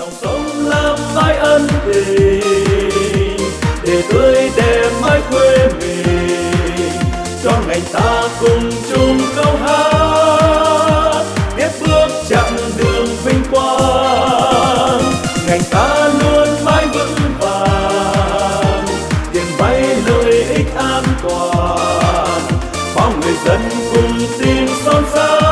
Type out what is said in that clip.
dòng sông Lam mãi ân tình, để tươi đẹp mãi quê mình. Cho ngành ta cùng chung câu hát, tiếp bước chặng đường vinh quang. Ngành ta luôn mãi vững vàng, tiền vay lợi ích an toàn. Bao người dân cùng tin son sắt,